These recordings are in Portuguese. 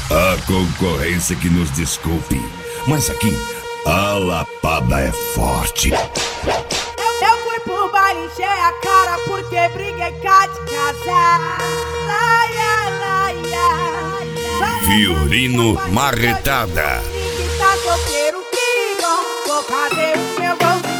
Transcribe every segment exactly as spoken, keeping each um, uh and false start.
A concorrência que nos desculpe, mas aqui a lapada é forte. Eu, eu fui pro baile, encher a cara porque briguei cá de casa. Laia, laia. Violino Marretada. Que tá solteiro, que bom. Vou fazer o meu golzinho.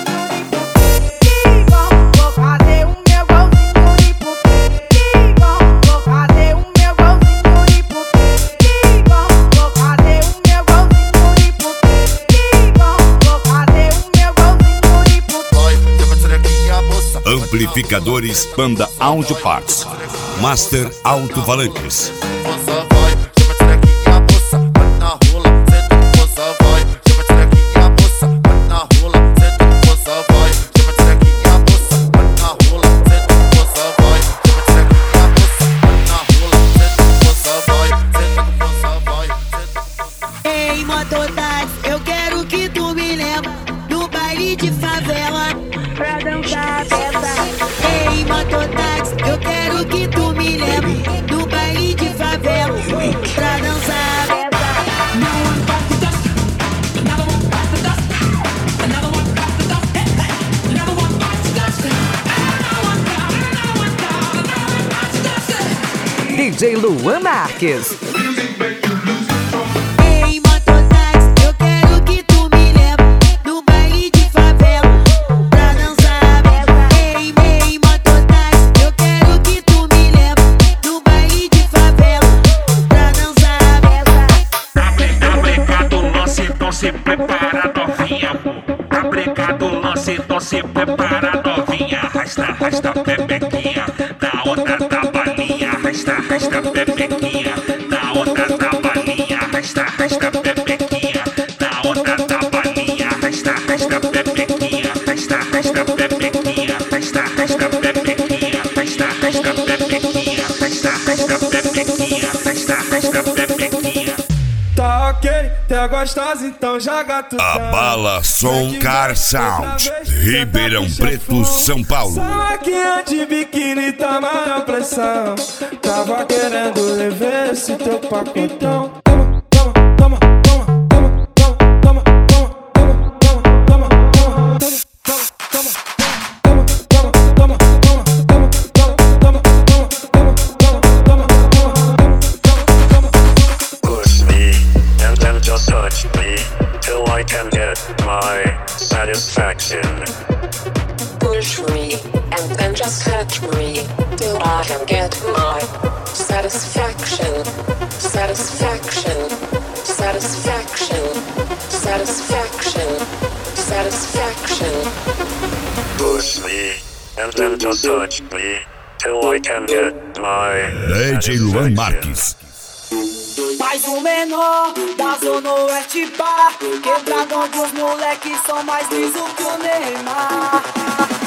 Amplificadores Panda Audio Parts, Master Alto-Falantes. Ei, mototáxi, eu quero que tu me leve no baile de favela pra dançar essa. Ei, mototáxi, eu quero que tu me leve no baile de favela pra dançar essa. D J Luan Marques. Se prepara, novinha, tá brincado o lance, então se prepara, novinha. Arrasta, arrasta, pepequinha, na onda da balinha. Arrasta, arrasta, pepequinha, na onda da balinha. Arrasta, arrasta, pepequinha, na onda da balinha. Arrasta, arrasta, pepequinha, arrasta, arrasta, pepequinha, arrasta, arrasta, pepequinha, arrasta, arrasta, pepequinha, arrasta, arrasta, pepequinha, arrasta, arrasta, pepequinha. Tá ok, tá gostosa, então joga tudo. A Bala Som Car Sound, Ribeirão Preto, São Paulo. Só que de biquíni tá maior pressão. Tava querendo rever esse teu pacotão. Touch me till I can get my satisfaction. Push me and then just touch me till I can get my satisfaction. Satisfaction. Satisfaction. Satisfaction. Satisfaction. Push me and then just touch me till I can get my D J Luan Marques. Mais um menor da Zona Oeste Bar, quebradão dos moleques são mais liso que o Neymar.